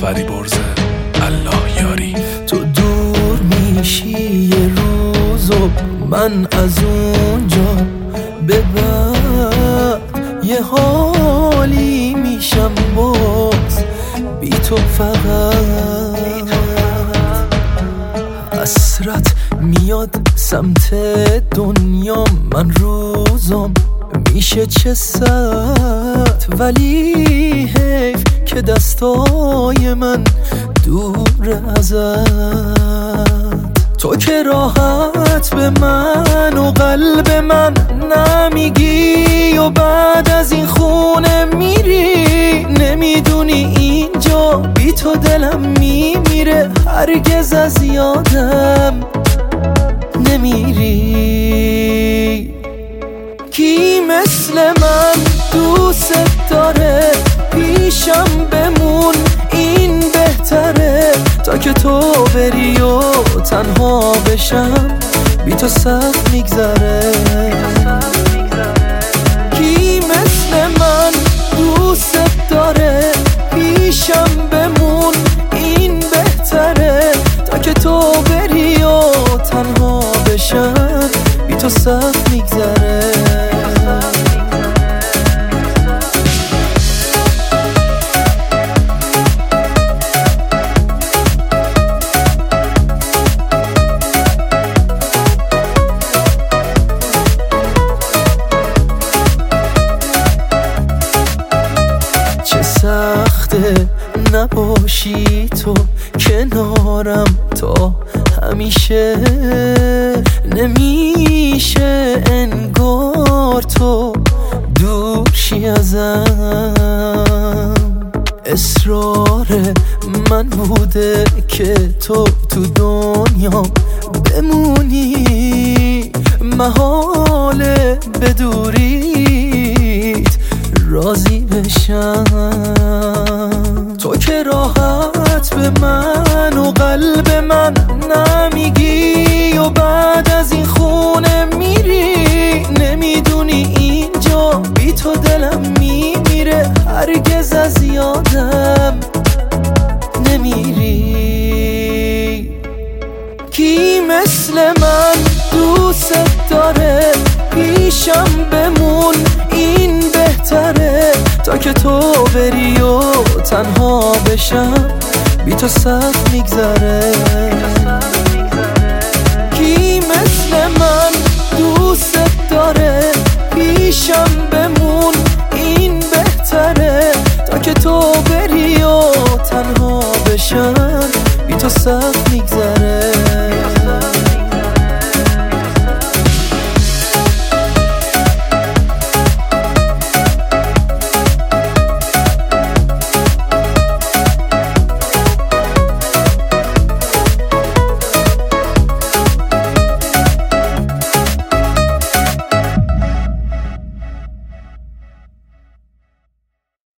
فریبرز الله یاری. تو دور میشی یه روز و من از اونجا به بعد یه حالی میشم باز بی تو فقط. حسرت میاد سمت دنیا، من روزم میشه چه ساعت، ولی حیف که دستای من دور ازت. تو که راحت به من و قلب من نمیگی و بعد از این خونه میری. نمیدونی اینجا بی تو دلم میمیره، هرگز از یادم نمیری. کی مثل من دوست داره پیشم بمون، این بهتره تا که تو بری و تنها بشم بی تو سخت میگذره. کی مثل من دوست داره پیشم بمون، این بهتره تا که تو بری و تنها بشم بی تو سخت میگذره. سخته نباشی تو کنارم تا همیشه، نمیشه انگار تو دور شی ازم. اصرار من بوده که تو دنیا بمونی، محاله بدوریت راضی بشم. تو که راحت به من و قلب من نمیگی و بعد از این خونه میری. نمیدونی اینجا بی تو دلم میمیره، هرگز از یادم نمیری. کی مثل من دوست داره پیشم بمون، این بهتره تا که تو بری و تنها بشم بی تو سخت میگذره. کی مثل من دوست داره پیشم بمون، این بهتره تا که تو بری و تنها بشم بی تو سخت میگذره.